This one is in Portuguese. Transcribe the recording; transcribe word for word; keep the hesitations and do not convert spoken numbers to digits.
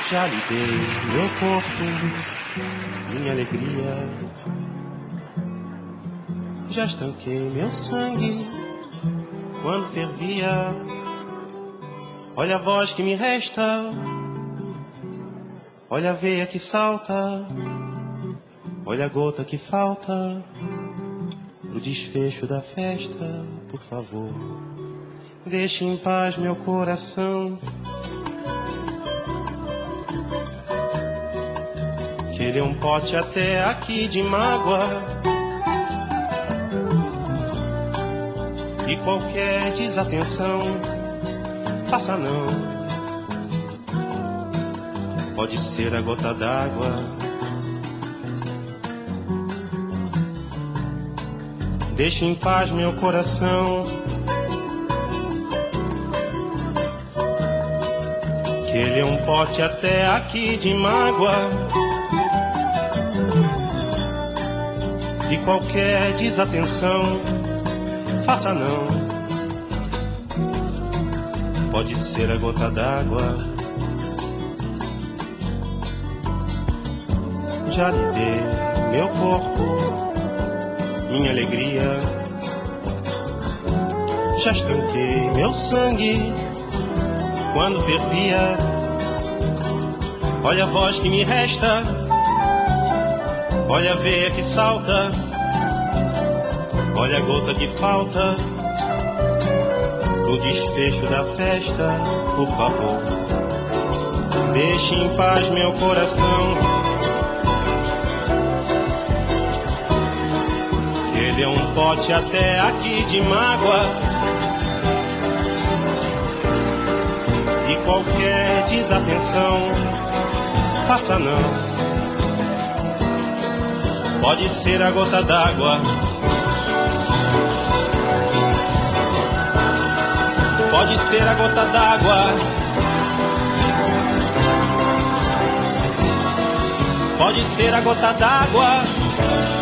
Já lhe dei meu corpo, minha alegria. Já estanquei meu sangue quando fervia. Olha a voz que me resta, olha a veia que salta, olha a gota que falta pro desfecho da festa. Por favor, deixe em paz meu coração, que ele é um pote até aqui de mágoa. E qualquer desatenção, faça não. Pode ser a gota d'água. Deixe em paz meu coração, que ele é um pote até aqui de mágoa. E qualquer desatenção, faça não. Pode ser a gota d'água. Já lhe dei meu corpo, minha alegria. Já estanquei meu sangue quando fervia. Olha a voz que me resta, olha a veia que salta, olha a gota que falta no desfecho da festa. Por favor, deixe em paz meu coração, que ele é um pote até aqui de mágoa. E qualquer desatenção, faça não. Pode ser a gota d'água. Pode ser a gota d'água. Pode ser a gota d'água.